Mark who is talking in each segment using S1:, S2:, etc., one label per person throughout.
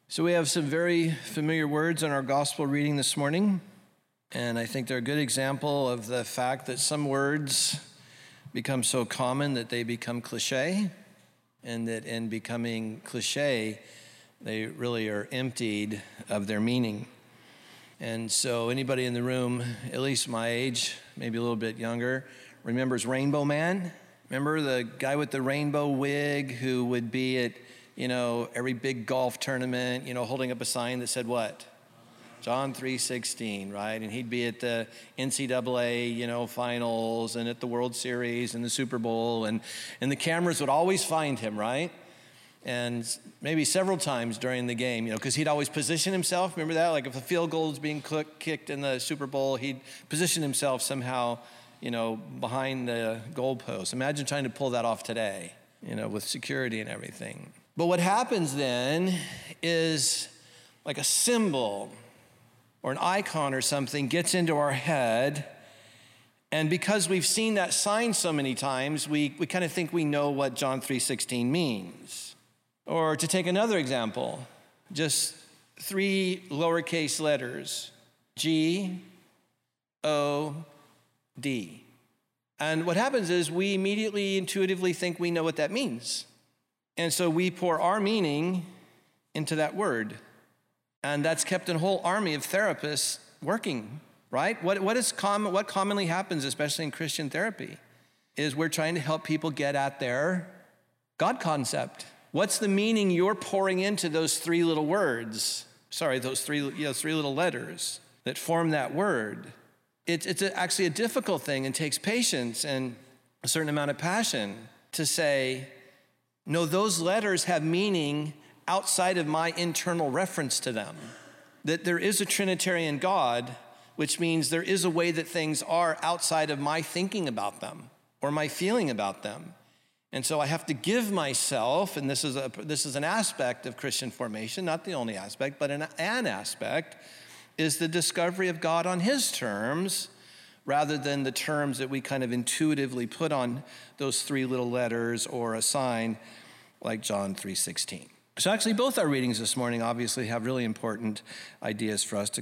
S1: So we have some very familiar words in our gospel reading this morning, and I think they're a good example of the fact that some words become so common that they become cliche, and that in becoming cliche, they really are emptied of their meaning. And so anybody in the room, at least my age, maybe a little bit younger, remembers Rainbow Man? Remember the guy with the rainbow wig who would be at every big golf tournament, holding up a sign that said what? John 3:16, right? And he'd be at the NCAA, finals and at the World Series and the Super Bowl, and the cameras would always find him, right? And maybe several times during the game, because he'd always position himself. Remember that? Like if a field goal is being kicked in the Super Bowl, he'd position himself somehow, behind the goalpost. Imagine trying to pull that off today, with security and everything. But what happens then is like a symbol or an icon or something gets into our head, and because we've seen that sign so many times, we kind of think we know what John 3:16 means. Or to take another example, just 3 lowercase letters, G-O-D. And what happens is we immediately intuitively think we know what that means. And so we pour our meaning into that word. And that's kept a whole army of therapists working, right? What commonly happens, especially in Christian therapy, is we're trying to help people get at their God concept. What's the meaning you're pouring into those 3 little words? Those 3 little letters that form that word. It's actually a difficult thing and takes patience and a certain amount of passion to say, no, those letters have meaning outside of my internal reference to them. That there is a Trinitarian God, which means there is a way that things are outside of my thinking about them or my feeling about them. And so I have to give myself, and this is an aspect of Christian formation, not the only aspect, but an aspect, is the discovery of God on his terms, rather than the terms that we kind of intuitively put on those 3 little letters or a sign like John 3:16. So actually both our readings this morning obviously have really important ideas for us to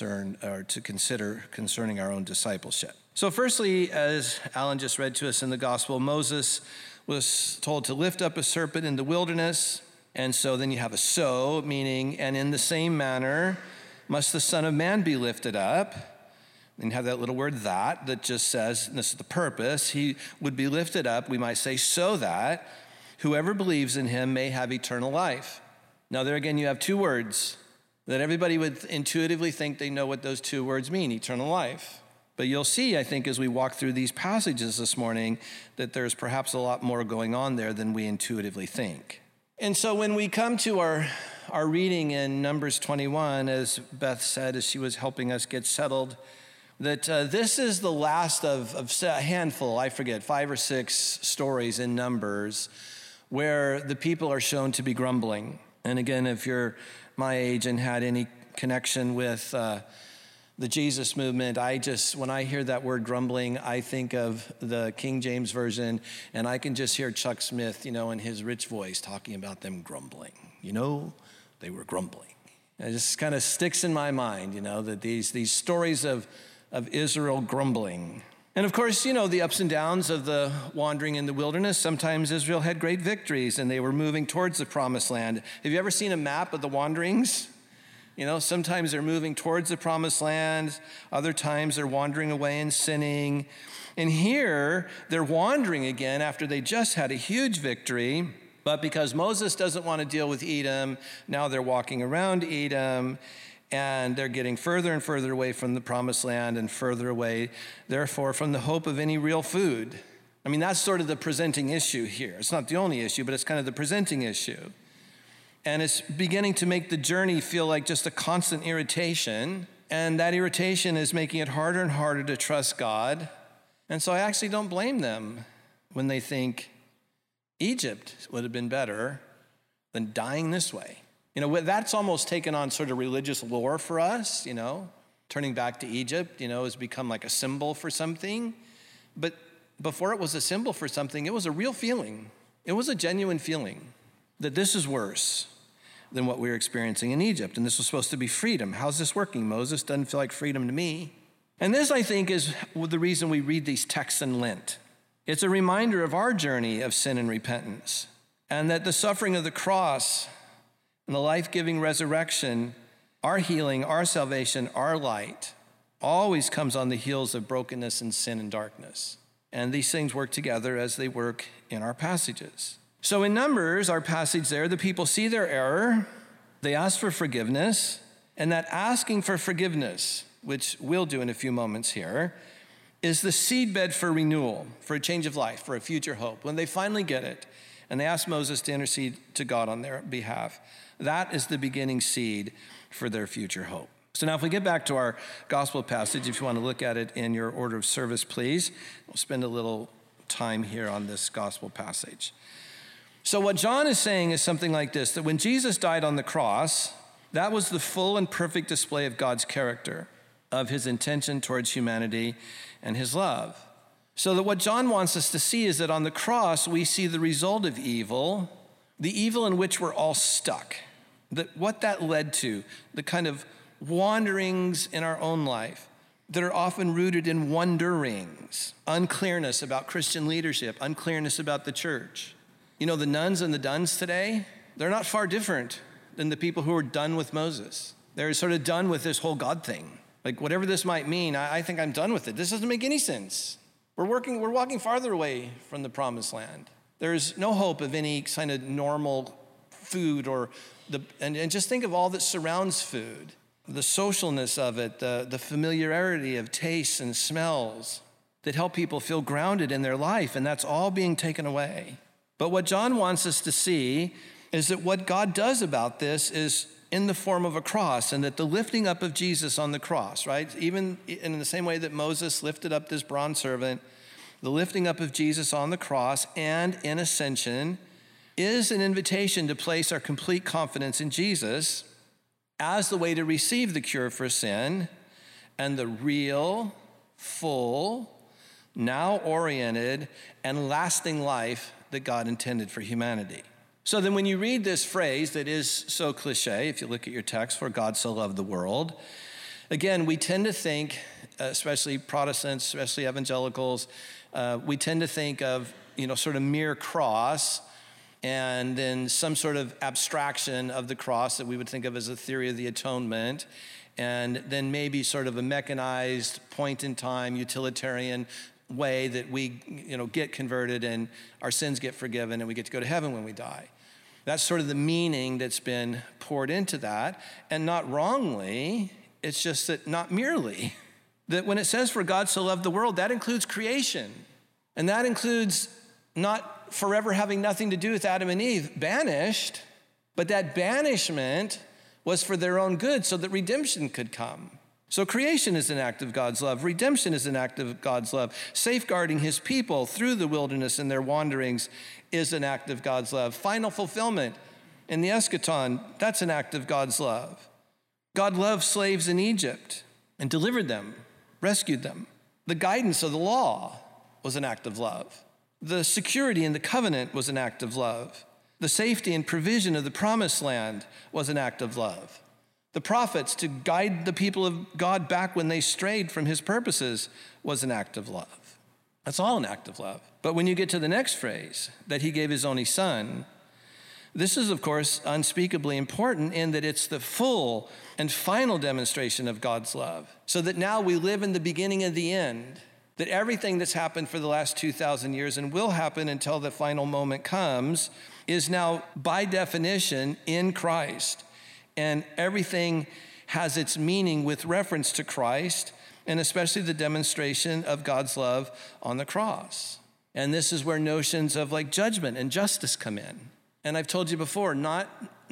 S1: consider concerning our own discipleship. So firstly, as Alan just read to us in the gospel, Moses was told to lift up a serpent in the wilderness. And so then you have a so, meaning, and in the same manner must the Son of Man be lifted up. And you have that little word that just says, and this is the purpose, he would be lifted up, we might say, so that whoever believes in him may have eternal life. Now there again, you have 2 words that everybody would intuitively think they know what those 2 words mean, eternal life. But you'll see, I think, as we walk through these passages this morning, that there's perhaps a lot more going on there than we intuitively think. And so when we come to our reading in Numbers 21, as Beth said, as she was helping us get settled, that this is the last of a handful, 5 or 6 stories in Numbers where the people are shown to be grumbling. And again, if you're my age and had any connection with the Jesus movement, when I hear that word grumbling, I think of the King James Version, and I can just hear Chuck Smith, in his rich voice talking about them grumbling. They were grumbling. And it just kind of sticks in my mind, that these stories of Israel grumbling. And of course, the ups and downs of the wandering in the wilderness. Sometimes Israel had great victories and they were moving towards the promised land. Have you ever seen a map of the wanderings? Sometimes they're moving towards the promised land. Other times they're wandering away and sinning. And here they're wandering again after they just had a huge victory. But because Moses doesn't want to deal with Edom, now they're walking around Edom. And they're getting further and further away from the promised land and further away, therefore, from the hope of any real food. I mean, that's sort of the presenting issue here. It's not the only issue, but it's kind of the presenting issue. And it's beginning to make the journey feel like just a constant irritation. And that irritation is making it harder and harder to trust God. And so I actually don't blame them when they think Egypt would have been better than dying this way. That's almost taken on sort of religious lore for us, turning back to Egypt, has become like a symbol for something. But before it was a symbol for something, it was a real feeling. It was a genuine feeling that this is worse. than what we were experiencing in Egypt. And this was supposed to be freedom. How's this working, Moses? Doesn't feel like freedom to me. And this, I think, is the reason we read these texts in Lent. It's a reminder of our journey of sin and repentance, and that the suffering of the cross and the life-giving resurrection, our healing, our salvation, our light, always comes on the heels of brokenness and sin and darkness. And these things work together as they work in our passages. So in Numbers, our passage there, the people see their error, they ask for forgiveness, and that asking for forgiveness, which we'll do in a few moments here, is the seedbed for renewal, for a change of life, for a future hope. When they finally get it, and they ask Moses to intercede to God on their behalf, that is the beginning seed for their future hope. So now if we get back to our gospel passage, if you want to look at it in your order of service, please. We'll spend a little time here on this gospel passage. So what John is saying is something like this, that when Jesus died on the cross, that was the full and perfect display of God's character, of his intention towards humanity and his love. So that what John wants us to see is that on the cross, we see the result of evil, the evil in which we're all stuck, that what that led to, the kind of wanderings in our own life that are often rooted in wonderings, unclearness about Christian leadership, unclearness about the church. You know, the nuns and the duns today, they're not far different than the people who are done with Moses. They're sort of done with this whole God thing. Like, whatever this might mean, I think I'm done with it. This doesn't make any sense. We're walking farther away from the promised land. There's no hope of any kind of normal food and just think of all that surrounds food, the socialness of it, the familiarity of tastes and smells that help people feel grounded in their life, and that's all being taken away. But what John wants us to see is that what God does about this is in the form of a cross, and that the lifting up of Jesus on the cross, right? Even in the same way that Moses lifted up this bronze servant, the lifting up of Jesus on the cross and in ascension is an invitation to place our complete confidence in Jesus as the way to receive the cure for sin and the real, full, now oriented, and lasting life that God intended for humanity. So then when you read this phrase that is so cliche, if you look at your text, for God so loved the world, again, we tend to think, especially Protestants, especially evangelicals, we tend to think of, sort of mere cross and then some sort of abstraction of the cross that we would think of as a theory of the atonement, and then maybe sort of a mechanized point in time utilitarian way that we get converted and our sins get forgiven and we get to go to heaven when we die. That's sort of the meaning that's been poured into that, and not wrongly. It's just that not merely. That when it says for God so loved the world, that includes creation, and that includes not forever having nothing to do with Adam and Eve, banished, but that banishment was for their own good so that redemption could come. So creation is an act of God's love. Redemption is an act of God's love. Safeguarding his people through the wilderness and their wanderings is an act of God's love. Final fulfillment in the eschaton, that's an act of God's love. God loved slaves in Egypt and delivered them, rescued them. The guidance of the law was an act of love. The security in the covenant was an act of love. The safety and provision of the promised land was an act of love. The prophets to guide the people of God back when they strayed from his purposes was an act of love. That's all an act of love. But when you get to the next phrase, that he gave his only son, this is, of course, unspeakably important in that it's the full and final demonstration of God's love. So that now we live in the beginning of the end, that everything that's happened for the last 2,000 years and will happen until the final moment comes is now, by definition, in Christ. And everything has its meaning with reference to Christ, and especially the demonstration of God's love on the cross. And this is where notions of like judgment and justice come in. And I've told you before, not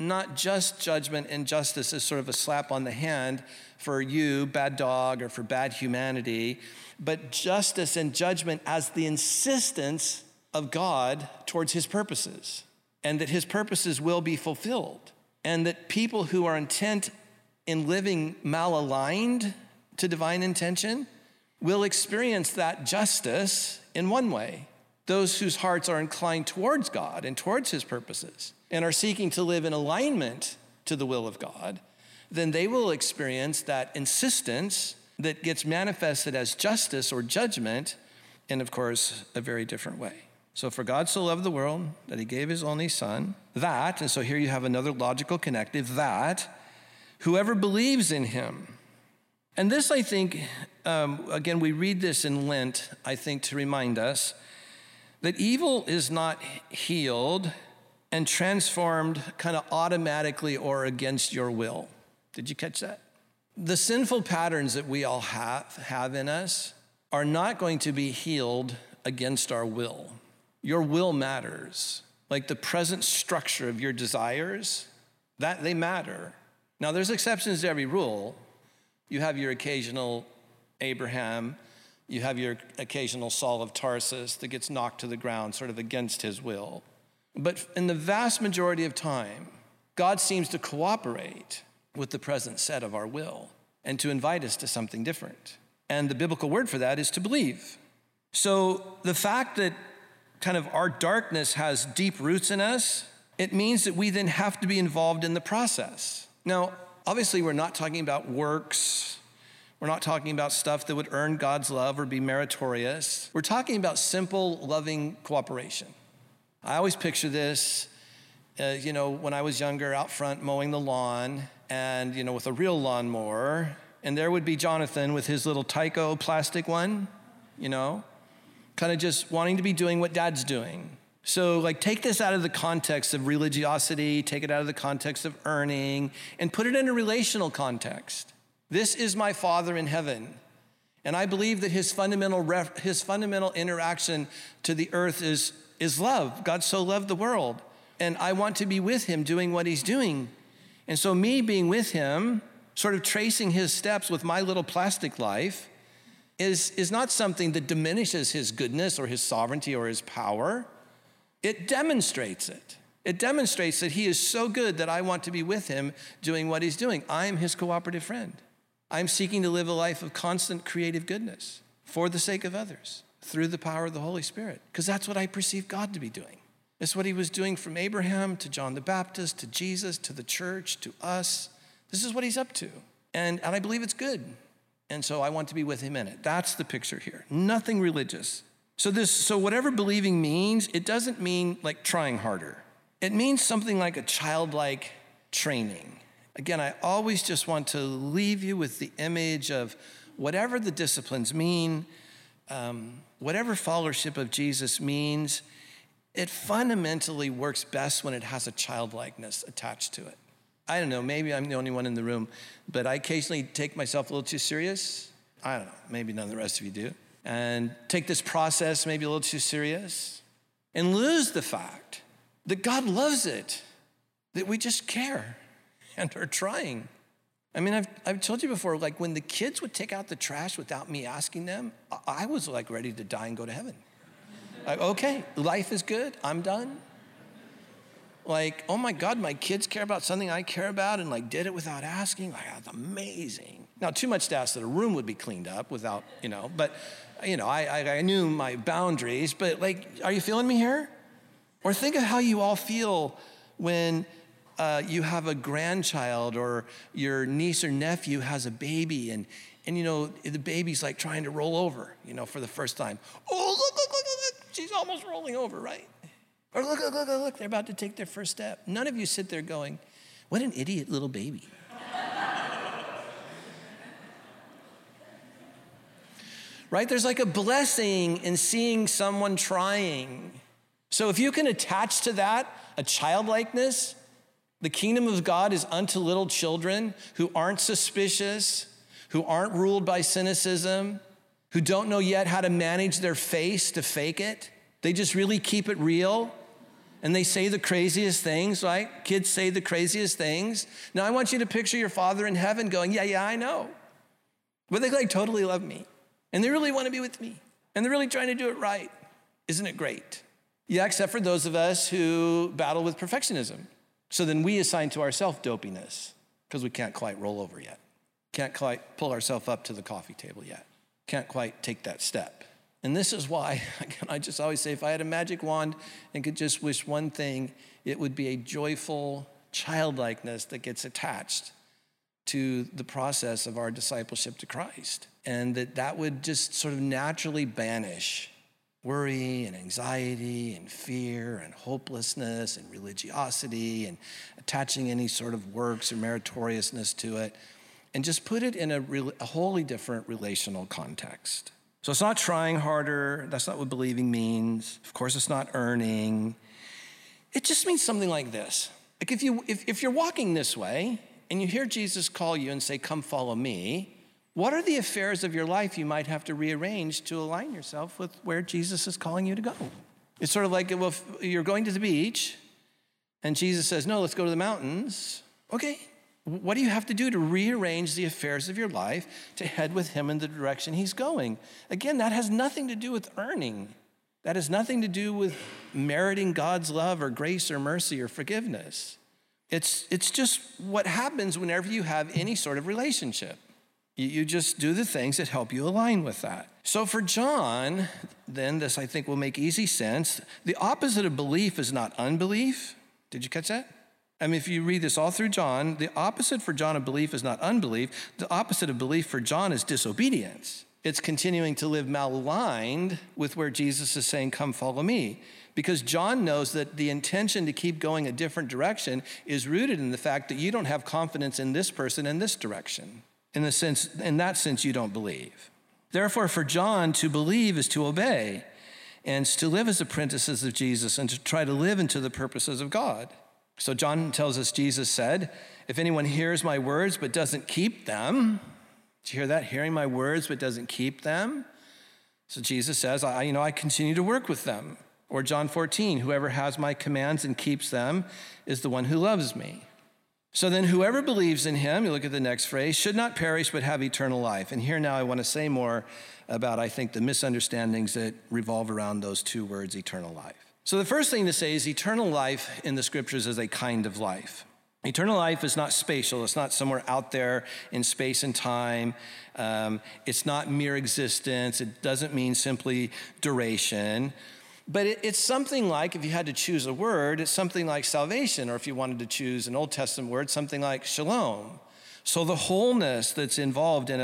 S1: just judgment and justice as sort of a slap on the hand for you, bad dog, or for bad humanity, but justice and judgment as the insistence of God towards his purposes, and that his purposes will be fulfilled. And that people who are intent in living malaligned to divine intention will experience that justice in one way. Those whose hearts are inclined towards God and towards his purposes and are seeking to live in alignment to the will of God, then they will experience that insistence that gets manifested as justice or judgment in, of course, a very different way. So for God so loved the world that he gave his only son, that, and so here you have another logical connective, that whoever believes in him. And this, I think, again, we read this in Lent, I think, to remind us that evil is not healed and transformed kind of automatically or against your will. Did you catch that? The sinful patterns that we all have in us are not going to be healed against our will. Your will matters. Like the present structure of your desires, that they matter. Now, there's exceptions to every rule. You have your occasional Abraham, you have your occasional Saul of Tarsus that gets knocked to the ground sort of against his will. But in the vast majority of time, God seems to cooperate with the present set of our will and to invite us to something different. And the biblical word for that is to believe. So the fact that kind of our darkness has deep roots in us, it means that we then have to be involved in the process. Now, obviously, we're not talking about works. We're not talking about stuff that would earn God's love or be meritorious. We're talking about simple, loving cooperation. I always picture this, when I was younger, out front mowing the lawn and, with a real lawnmower. And there would be Jonathan with his little Tyco plastic one, kind of just wanting to be doing what dad's doing. So take this out of the context of religiosity, take it out of the context of earning, and put it in a relational context. This is my Father in heaven. And I believe that his fundamental interaction to the earth is love. God so loved the world. And I want to be with him doing what he's doing. And so me being with him, sort of tracing his steps with my little plastic life, is not something that diminishes his goodness or his sovereignty or his power. It demonstrates it. It demonstrates that he is so good that I want to be with him doing what he's doing. I am his cooperative friend. I'm seeking to live a life of constant creative goodness for the sake of others through the power of the Holy Spirit, because that's what I perceive God to be doing. It's what he was doing from Abraham to John the Baptist to Jesus to the church to us. This is what he's up to. And I believe it's good. And so I want to be with him in it. That's the picture here. Nothing religious. So whatever believing means, it doesn't mean like trying harder. It means something like a childlike training. Again, I always just want to leave you with the image of whatever the disciplines mean, whatever followership of Jesus means, it fundamentally works best when it has a childlikeness attached to it. I don't know, maybe I'm the only one in the room, but I occasionally take myself a little too serious. I don't know, maybe none of the rest of you do. And take this process maybe a little too serious and lose the fact that God loves it, that we just care and are trying. I mean, I've told you before, like when the kids would take out the trash without me asking them, I was like ready to die and go to heaven. Like, okay, life is good, I'm done. Like, oh my God, my kids care about something I care about and like did it without asking. Like, that's amazing. Now, too much to ask that a room would be cleaned up without, but I knew my boundaries, but like, are you feeling me here? Or think of how you all feel when you have a grandchild or your niece or nephew has a baby and the baby's like trying to roll over, for the first time. Oh, look, she's almost rolling over, right? Or look, they're about to take their first step. None of you sit there going, what an idiot little baby. Right? There's like a blessing in seeing someone trying. So if you can attach to that a childlikeness, the kingdom of God is unto little children who aren't suspicious, who aren't ruled by cynicism, who don't know yet how to manage their face to fake it. They just really keep it real. And they say the craziest things, right? Kids say the craziest things. Now I want you to picture your Father in heaven going, yeah, I know. But they like totally love me. And they really want to be with me. And they're really trying to do it right. Isn't it great? Yeah, except for those of us who battle with perfectionism. So then we assign to ourselves dopiness because we can't quite roll over yet. Can't quite pull ourselves up to the coffee table yet. Can't quite take that step. And this is why, again, I just always say, if I had a magic wand and could just wish one thing, it would be a joyful childlikeness that gets attached to the process of our discipleship to Christ. And that would just sort of naturally banish worry and anxiety and fear and hopelessness and religiosity and attaching any sort of works or meritoriousness to it, and just put it in a wholly different relational context. So it's not trying harder. That's not what believing means. Of course, it's not earning. It just means something like this. Like if you're walking this way and you hear Jesus call you and say, "Come follow me," what are the affairs of your life you might have to rearrange to align yourself with where Jesus is calling you to go? It's sort of like, well, if you're going to the beach and Jesus says, "No, let's go to the mountains." Okay, what do you have to do to rearrange the affairs of your life to head with him in the direction he's going? Again, that has nothing to do with earning. That has nothing to do with meriting God's love or grace or mercy or forgiveness. It's just what happens whenever you have any sort of relationship. You just do the things that help you align with that. So for John, then this I think will make easy sense. The opposite of belief is not unbelief. Did you catch that? I mean, if you read this all through John, the opposite for John of belief is not unbelief. The opposite of belief for John is disobedience. It's continuing to live malaligned with where Jesus is saying, "Come follow me." Because John knows that the intention to keep going a different direction is rooted in the fact that you don't have confidence in this person in this direction. In that sense, you don't believe. Therefore, for John, to believe is to obey, and to live as apprentices of Jesus and to try to live into the purposes of God. So John tells us Jesus said, "If anyone hears my words but doesn't keep them," did you hear that? Hearing my words but doesn't keep them. So Jesus says, I continue to work with them. Or John 14, "Whoever has my commands and keeps them is the one who loves me." So then whoever believes in him, you look at the next phrase, should not perish but have eternal life. And here now I want to say more about, I think, the misunderstandings that revolve around those two words, eternal life. So the first thing to say is eternal life in the scriptures is a kind of life. Eternal life is not spatial. It's not somewhere out there in space and time. It's not mere existence. It doesn't mean simply duration. But it's something like, if you had to choose a word, it's something like salvation, or if you wanted to choose an Old Testament word, something like shalom. So the wholeness that's involved in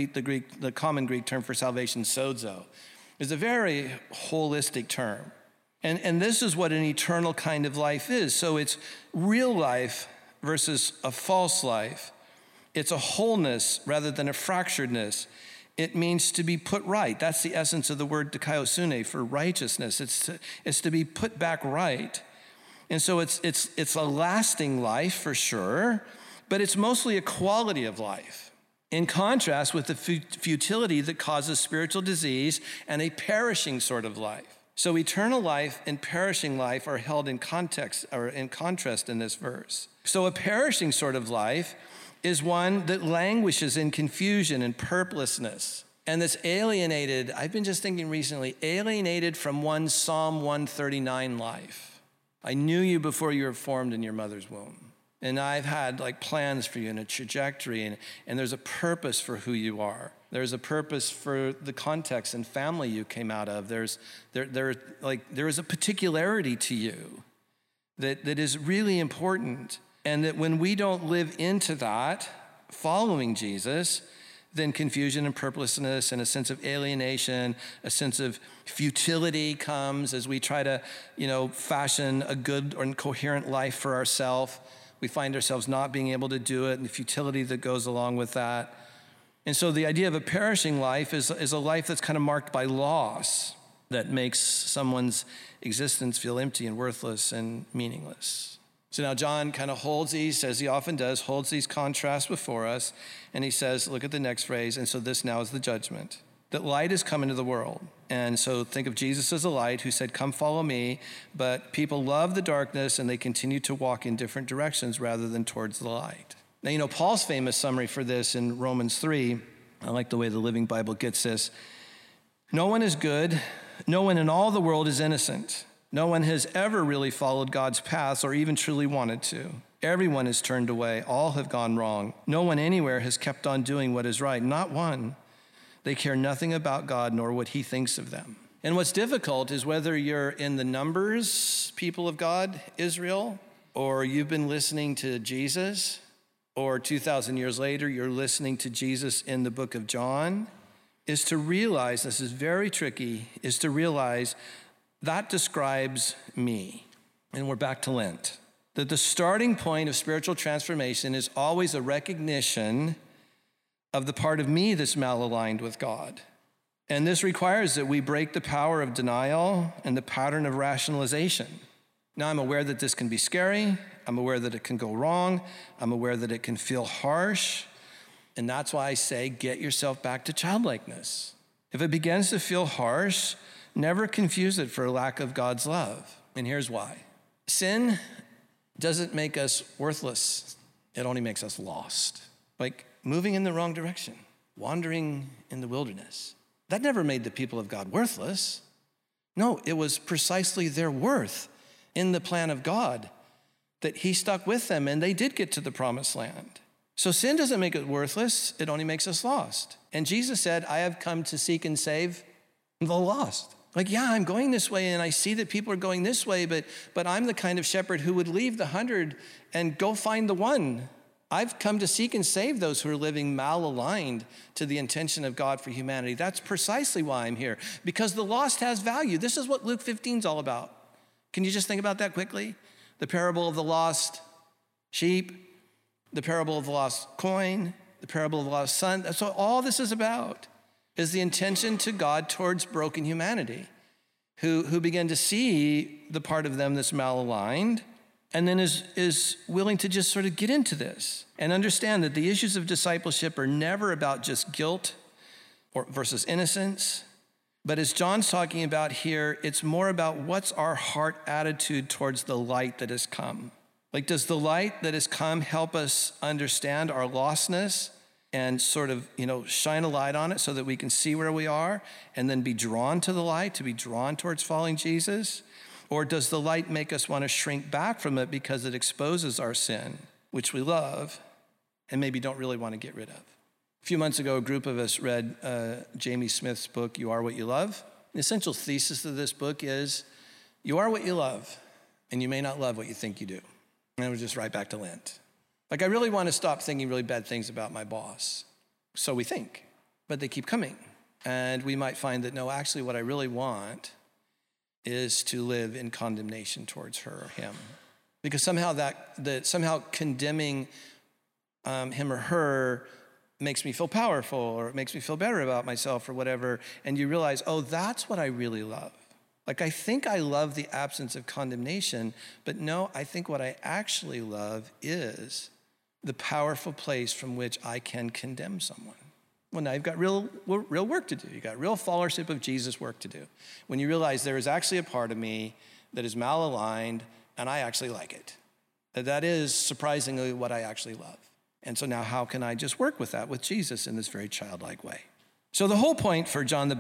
S1: the common Greek term for salvation, sozo, is a very holistic term. And this is what an eternal kind of life is. So it's real life versus a false life. It's a wholeness rather than a fracturedness. It means to be put right. That's the essence of the word dikaiosune, for righteousness. It's to be put back right. And so it's a lasting life for sure, but it's mostly a quality of life. In contrast with the futility that causes spiritual disease and a perishing sort of life. So eternal life and perishing life are held in context or in contrast in this verse. So a perishing sort of life is one that languishes in confusion and purposelessness, and that's alienated. I've been just thinking recently, alienated from one's Psalm 139 life. I knew you before you were formed in your mother's womb. And I've had plans for you and a trajectory, and there's a purpose for who you are. There's a purpose for the context and family you came out of. There is a particularity to you that is really important. And that when we don't live into that, following Jesus, then confusion and purposelessness and a sense of alienation, a sense of futility comes as we try to, fashion a good or coherent life for ourselves. We find ourselves not being able to do it, and the futility that goes along with that. And so the idea of a perishing life is a life that's kind of marked by loss that makes someone's existence feel empty and worthless and meaningless. So now John kind of holds these, as he often does, holds these contrasts before us, and he says, look at the next phrase, and so this now is the judgment, that light has come into the world. And so think of Jesus as a light who said, "Come follow me," but people love the darkness and they continue to walk in different directions rather than towards the light. Now, Paul's famous summary for this in Romans 3, I like the way the Living Bible gets this. No one is good, no one in all the world is innocent. No one has ever really followed God's paths or even truly wanted to. Everyone has turned away. All have gone wrong. No one anywhere has kept on doing what is right. Not one. They care nothing about God nor what he thinks of them. And what's difficult is whether you're in the numbers, people of God, Israel, or you've been listening to Jesus, or 2,000 years later, you're listening to Jesus in the book of John, is to realize, this is very tricky, is to realize that describes me. And we're back to Lent. That the starting point of spiritual transformation is always a recognition of the part of me that's malaligned with God. And this requires that we break the power of denial and the pattern of rationalization. Now, I'm aware that this can be scary. I'm aware that it can go wrong. I'm aware that it can feel harsh. And that's why I say, get yourself back to childlikeness. If it begins to feel harsh, never confuse it for a lack of God's love. And here's why. Sin doesn't make us worthless. It only makes us lost. Like moving in the wrong direction, wandering in the wilderness. That never made the people of God worthless. No, it was precisely their worth in the plan of God that he stuck with them and they did get to the promised land. So sin doesn't make it worthless, it only makes us lost. And Jesus said, I have come to seek and save the lost. Like, yeah, I'm going this way and I see that people are going this way, but I'm the kind of shepherd who would leave the 100 and go find the one. I've come to seek and save those who are living malaligned to the intention of God for humanity. That's precisely why I'm here, because the lost has value. This is what Luke 15 is all about. Can you just think about that quickly? The parable of the lost sheep, the parable of the lost coin, the parable of the lost son. That's what all this is about, is the intention to God towards broken humanity, who begin to see the part of them that's malaligned, and then is willing to just sort of get into this and understand that the issues of discipleship are never about just guilt versus innocence. But as John's talking about here, it's more about what's our heart attitude towards the light that has come. Like, does the light that has come help us understand our lostness and sort of, shine a light on it so that we can see where we are and then be drawn to the light, to be drawn towards following Jesus? Or does the light make us want to shrink back from it because it exposes our sin, which we love and maybe don't really want to get rid of? A few months ago, a group of us read Jamie Smith's book, You Are What You Love. The essential thesis of this book is, you are what you love, and you may not love what you think you do. And it was just right back to Lent. Like, I really want to stop thinking really bad things about my boss. So we think, but they keep coming. And we might find that, no, actually what I really want is to live in condemnation towards her or him. Because somehow somehow condemning him or her makes me feel powerful, or it makes me feel better about myself or whatever. And you realize, oh, that's what I really love. Like, I think I love the absence of condemnation, but no, I think what I actually love is the powerful place from which I can condemn someone. Well, now you've got real work to do. You've got real followership of Jesus work to do. When you realize there is actually a part of me that is malaligned, and I actually like it. That is surprisingly what I actually love. And so now how can I just work with that with Jesus in this very childlike way? So the whole point for John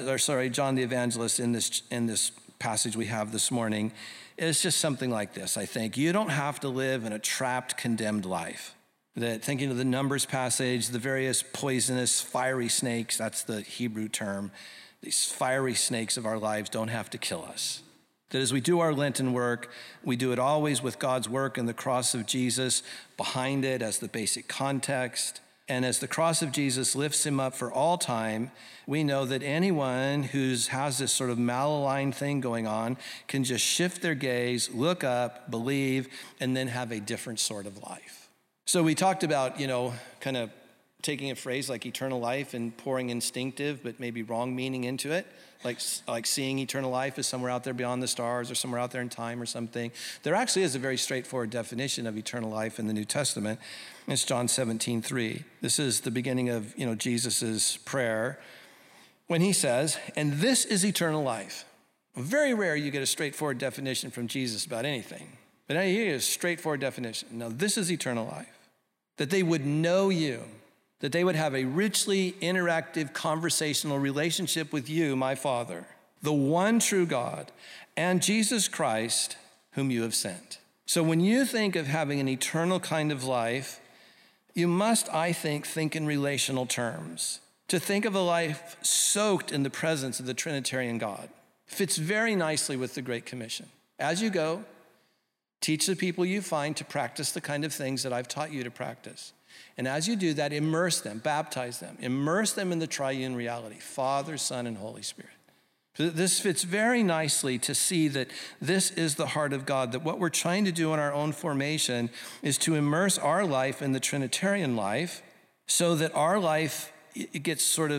S1: the Evangelist in this passage we have this morning is just something like this, I think. You don't have to live in a trapped, condemned life. That, thinking of the Numbers passage, the various poisonous, fiery snakes, that's the Hebrew term, these fiery snakes of our lives don't have to kill us. That as we do our Lenten work, we do it always with God's work and the cross of Jesus behind it as the basic context. And as the cross of Jesus lifts him up for all time, we know that anyone who has this sort of malaligned thing going on can just shift their gaze, look up, believe, and then have a different sort of life. So we talked about, kind of taking a phrase like eternal life and pouring instinctive but maybe wrong meaning into it, like seeing eternal life as somewhere out there beyond the stars or somewhere out there in time or something. There actually is a very straightforward definition of eternal life in the New Testament. It's John 17:3. This is the beginning of, Jesus's prayer when he says, and this is eternal life. Very rare you get a straightforward definition from Jesus about anything. But now here is a straightforward definition. Now, this is eternal life. That they would know you, that they would have a richly interactive conversational relationship with you, my Father, the one true God, and Jesus Christ, whom you have sent. So when you think of having an eternal kind of life, you must, I think in relational terms. To think of a life soaked in the presence of the Trinitarian God fits very nicely with the Great Commission. As you go, Teach the people you find to practice the kind of things that I've taught you to practice. And as you do that, immerse them, baptize them, immerse them in the triune reality, Father, Son, and Holy Spirit. This fits very nicely to see that this is the heart of God, that what we're trying to do in our own formation is to immerse our life in the Trinitarian life so that our life, it gets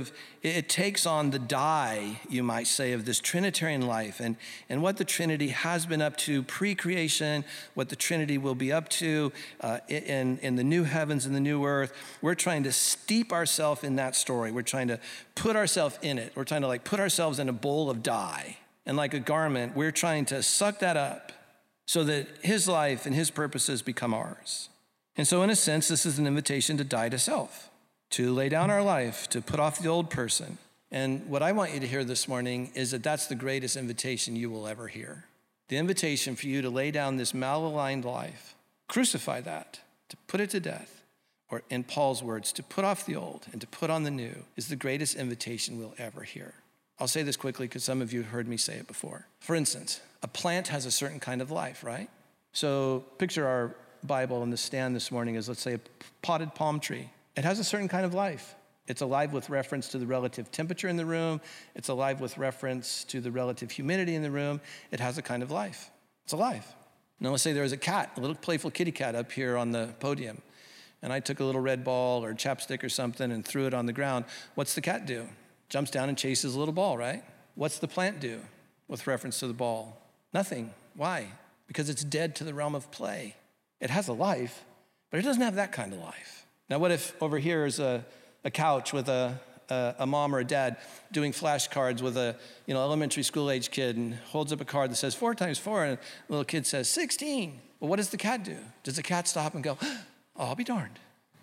S1: it takes on the dye, you might say, of this Trinitarian life and what the Trinity has been up to pre-creation, what the Trinity will be up to in the new heavens and the new earth. We're trying to steep ourselves in that story. We're trying to put ourselves in it. We're trying to put ourselves in a bowl of dye. And like a garment, we're trying to suck that up so that his life and his purposes become ours. And so in a sense, this is an invitation to die to self, to lay down our life, to put off the old person. And what I want you to hear this morning is that that's the greatest invitation you will ever hear. The invitation for you to lay down this malaligned life, crucify that, to put it to death, or in Paul's words, to put off the old and to put on the new, is the greatest invitation we'll ever hear. I'll say this quickly because some of you heard me say it before. For instance, a plant has a certain kind of life, right? So picture our Bible on the stand this morning as, let's say, a potted palm tree. It has a certain kind of life. It's alive with reference to the relative temperature in the room. It's alive with reference to the relative humidity in the room. It has a kind of life. It's alive. Now let's say there was a cat, a little playful kitty cat up here on the podium, and I took a little red ball or chapstick or something and threw it on the ground. What's the cat do? Jumps down and chases a little ball, right? What's the plant do with reference to the ball? Nothing. Why? Because it's dead to the realm of play. It has a life, but it doesn't have that kind of life. Now, what if over here is a couch with a mom or a dad doing flashcards with a elementary school age kid and holds up a card that says 4 times 4, and the little kid says 16. Well, what does the cat do? Does the cat stop and go, oh, I'll be darned?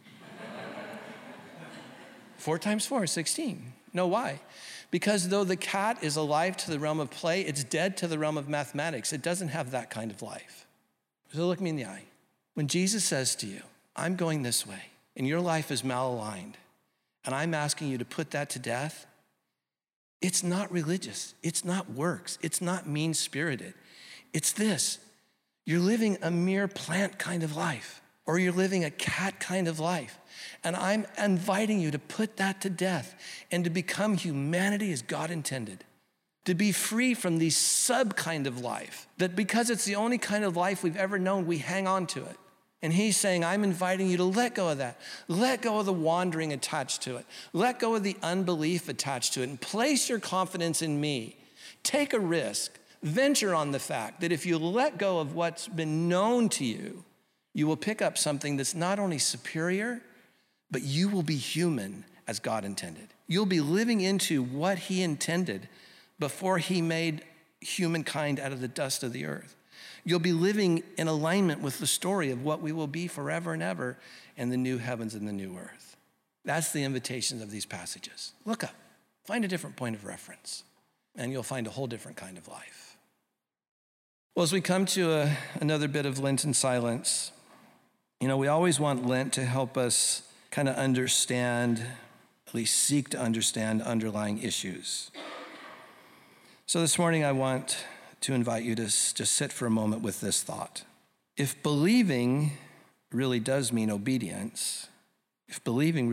S1: 4 times 4 is 16. No, why? Because though the cat is alive to the realm of play, it's dead to the realm of mathematics. It doesn't have that kind of life. So look me in the eye. When Jesus says to you, I'm going this way, and your life is malaligned, and I'm asking you to put that to death, it's not religious. It's not works. It's not mean-spirited. It's this. You're living a mere plant kind of life, or you're living a cat kind of life. And I'm inviting you to put that to death and to become humanity as God intended. To be free from the sub kind of life, that because it's the only kind of life we've ever known, we hang on to it. And he's saying, I'm inviting you to let go of that. Let go of the wandering attached to it. Let go of the unbelief attached to it and place your confidence in me. Take a risk. Venture on the fact that if you let go of what's been known to you, you will pick up something that's not only superior, but you will be human as God intended. You'll be living into what he intended before he made humankind out of the dust of the earth. You'll be living in alignment with the story of what we will be forever and ever in the new heavens and the new earth. That's the invitation of these passages. Look up, find a different point of reference, and you'll find a whole different kind of life. Well, as we come to another bit of Lenten silence, we always want Lent to help us kind of understand, at least seek to understand underlying issues. So this morning I want to invite you to just sit for a moment with this thought. If believing really does mean obedience, in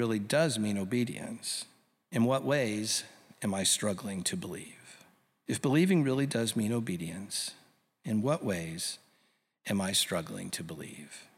S1: what ways am I struggling to believe? If believing really does mean obedience, in what ways am I struggling to believe?